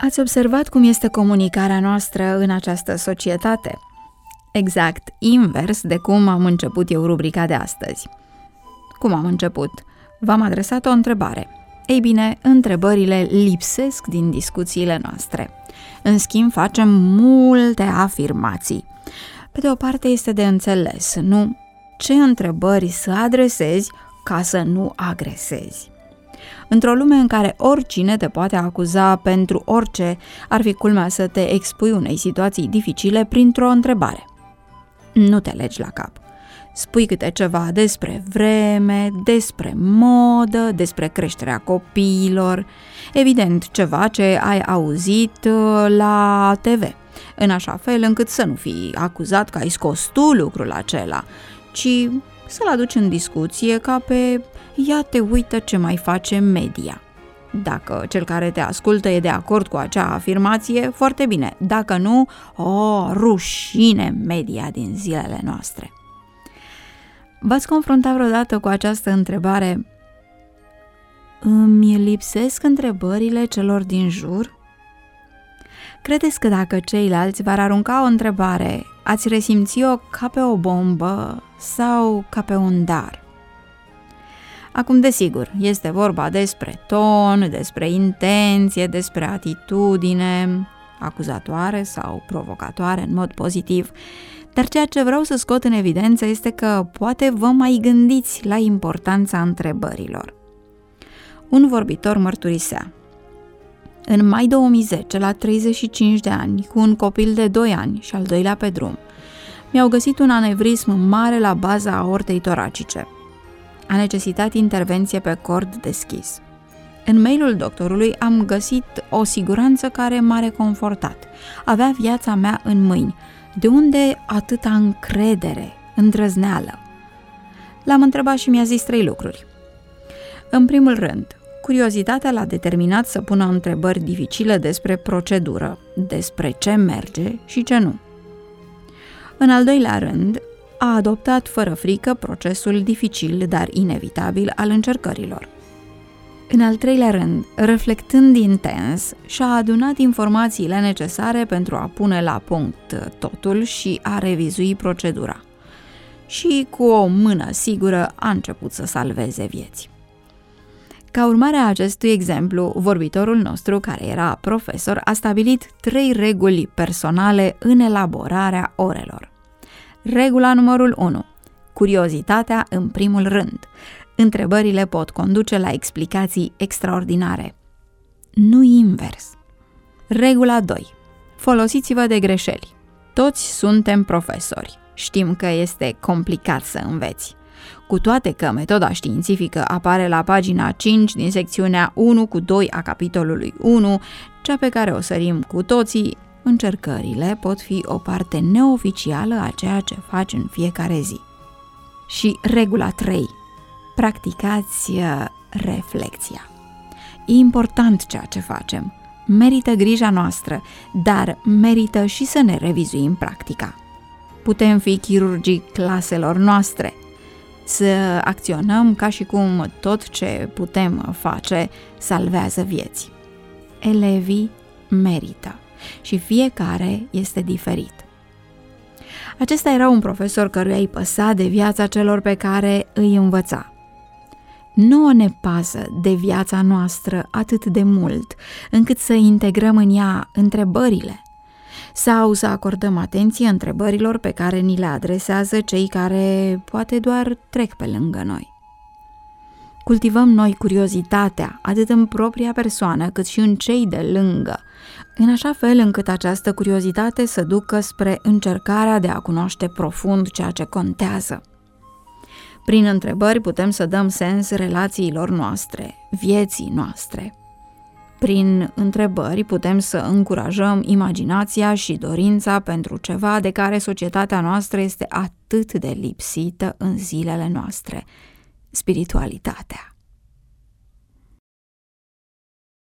Ați observat cum este comunicarea noastră în această societate? Exact invers de cum am început eu rubrica de astăzi. Cum am început? V-am adresat o întrebare. Ei bine, întrebările lipsesc din discuțiile noastre. În schimb, facem multe afirmații. Pe de o parte este de înțeles, nu? Ce întrebări să adresezi ca să nu agresezi? Într-o lume în care oricine te poate acuza pentru orice, ar fi culmea să te expui unei situații dificile printr-o întrebare. Nu te legi la cap. Spui câte ceva despre vreme, despre modă, despre creșterea copiilor, evident ceva ce ai auzit la TV, în așa fel încât să nu fii acuzat că ai scos tu lucrul acela, ci să-l aduci în discuție ca pe ia te uită ce mai face media. Dacă cel care te ascultă e de acord cu acea afirmație, foarte bine. Dacă nu, rușine media din zilele noastre. V-ați confruntat vreodată cu această întrebare? Îmi lipsesc întrebările celor din jur? Credeți că dacă ceilalți v-ar arunca o întrebare, ați resimți-o ca pe o bombă sau ca pe un dar? Acum, desigur, este vorba despre ton, despre intenție, despre atitudine acuzatoare sau provocatoare în mod pozitiv, dar ceea ce vreau să scot în evidență este că poate vă mai gândiți la importanța întrebărilor. Un vorbitor mărturisea: în mai 2010, la 35 de ani, cu un copil de 2 ani și al doilea pe drum, mi-au găsit un anevrism mare la baza aortei toracice. A necesitat intervenție pe cord deschis. În mailul doctorului am găsit o siguranță care m-a reconfortat. Avea viața mea în mâini. De unde atâta încredere, îndrăzneală? L-am întrebat și mi-a zis 3 lucruri. În primul rând, curiozitatea l-a determinat să pună întrebări dificile despre procedură, despre ce merge și ce nu. În al doilea rând, a adoptat fără frică procesul dificil, dar inevitabil al încercărilor. În al treilea rând, reflectând intens, și-a adunat informațiile necesare pentru a pune la punct totul și a revizui procedura. Și cu o mână sigură a început să salveze vieți. Ca urmare a acestui exemplu, vorbitorul nostru, care era profesor, a stabilit 3 reguli personale în elaborarea orelor. Regula numărul 1. Curiozitatea în primul rând. Întrebările pot conduce la explicații extraordinare. Nu invers. Regula 2. Folosiți-vă de greșeli. Toți suntem profesori. Știm că este complicat să înveți. Cu toate că metoda științifică apare la pagina 5 din secțiunea 1:2 a capitolului 1, cea pe care o sărim cu toții, încercările pot fi o parte neoficială a ceea ce faci în fiecare zi. Și regula 3. Practicați reflexia. E important ceea ce facem. Merită grija noastră, dar merită și să ne revizuim practica. Putem fi chirurgii claselor noastre, să acționăm ca și cum tot ce putem face salvează vieți. Elevii merită și fiecare este diferit. Acesta era un profesor căruia îi păsa de viața celor pe care îi învăța. Nouă ne pasă de viața noastră atât de mult, încât să integrăm în ea întrebările sau să acordăm atenție întrebărilor pe care ni le adresează cei care poate doar trec pe lângă noi. Cultivăm noi curiozitatea, atât în propria persoană, cât și în cei de lângă, în așa fel încât această curiozitate să ducă spre încercarea de a cunoaște profund ceea ce contează. Prin întrebări putem să dăm sens relațiilor noastre, vieții noastre. Prin întrebări putem să încurajăm imaginația și dorința pentru ceva de care societatea noastră este atât de lipsită în zilele noastre, spiritualitatea.